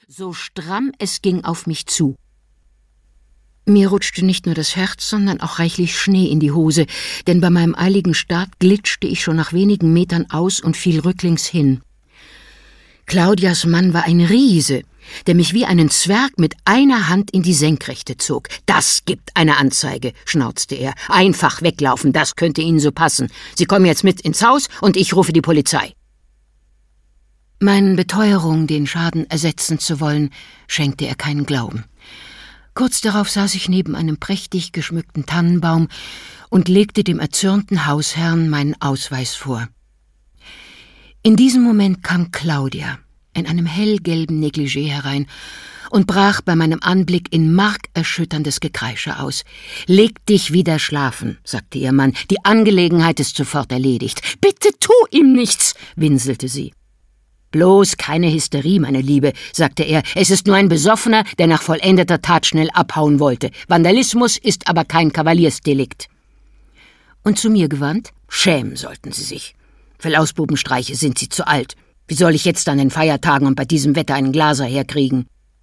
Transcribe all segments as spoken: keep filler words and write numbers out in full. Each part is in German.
so stramm es ging auf mich zu. Mir rutschte nicht nur das Herz, sondern auch reichlich Schnee in die Hose, denn bei meinem eiligen Start glitschte ich schon nach wenigen Metern aus und fiel rücklings hin. Claudias Mann war ein Riese, der mich wie einen Zwerg mit einer Hand in die Senkrechte zog. »Das gibt eine Anzeige«, schnauzte er. »Einfach weglaufen, das könnte Ihnen so passen. Sie kommen jetzt mit ins Haus und ich rufe die Polizei.« Meinen Beteuerungen, den Schaden ersetzen zu wollen, schenkte er keinen Glauben. Kurz darauf saß ich neben einem prächtig geschmückten Tannenbaum und legte dem erzürnten Hausherrn meinen Ausweis vor. In diesem Moment kam Claudia in einem hellgelben Negligé herein und brach bei meinem Anblick in markerschütterndes Gekreische aus. »Leg dich wieder schlafen«, sagte ihr Mann, »die Angelegenheit ist sofort erledigt.« »Bitte tu ihm nichts«, winselte sie. »Bloß keine Hysterie, meine Liebe«, sagte er, »es ist nur ein Besoffener, der nach vollendeter Tat schnell abhauen wollte. Vandalismus ist aber kein Kavaliersdelikt.« Und zu mir gewandt, »Schämen sollten Sie sich. Für Lausbubenstreiche sind Sie zu alt. Wie soll ich jetzt an den Feiertagen und bei diesem Wetter einen Glaser herkriegen?«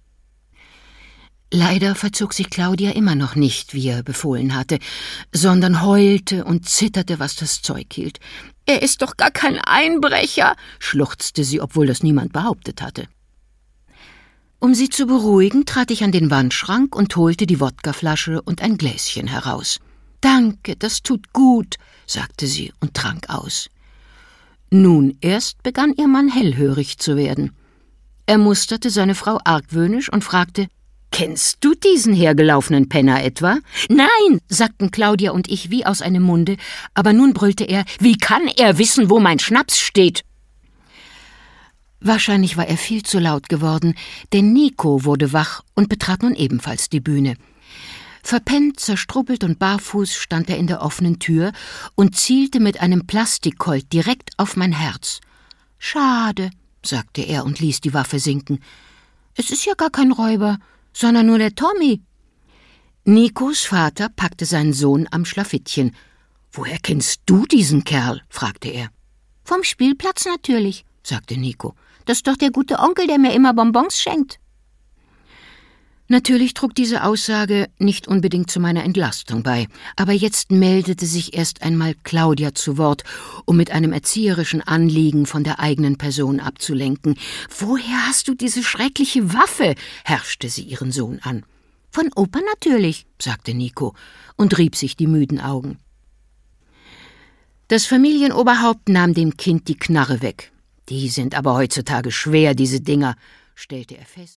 Leider verzog sich Claudia immer noch nicht, wie er befohlen hatte, sondern heulte und zitterte, was das Zeug hielt. »Er ist doch gar kein Einbrecher«, schluchzte sie, obwohl das niemand behauptet hatte. Um sie zu beruhigen, trat ich an den Wandschrank und holte die Wodkaflasche und ein Gläschen heraus. »Danke, das tut gut«, sagte sie und trank aus. Nun erst begann ihr Mann hellhörig zu werden. Er musterte seine Frau argwöhnisch und fragte, »Kennst du diesen hergelaufenen Penner etwa?« »Nein«, sagten Claudia und ich wie aus einem Munde, aber nun brüllte er, »Wie kann er wissen, wo mein Schnaps steht?« Wahrscheinlich war er viel zu laut geworden, denn Nico wurde wach und betrat nun ebenfalls die Bühne. Verpennt, zerstrubbelt und barfuß stand er in der offenen Tür und zielte mit einem Plastikcolt direkt auf mein Herz. »Schade«, sagte er und ließ die Waffe sinken. »Es ist ja gar kein Räuber, sondern nur der Tommy.« Nikos Vater packte seinen Sohn am Schlafittchen. »Woher kennst du diesen Kerl?« fragte er. »Vom Spielplatz natürlich«, sagte Nico. »Das ist doch der gute Onkel, der mir immer Bonbons schenkt.« Natürlich trug diese Aussage nicht unbedingt zu meiner Entlastung bei, aber jetzt meldete sich erst einmal Claudia zu Wort, um mit einem erzieherischen Anliegen von der eigenen Person abzulenken. »Woher hast du diese schreckliche Waffe?« herrschte sie ihren Sohn an. »Von Opa natürlich«, sagte Nico und rieb sich die müden Augen. Das Familienoberhaupt nahm dem Kind die Knarre weg. »Die sind aber heutzutage schwer, diese Dinger«, stellte er fest.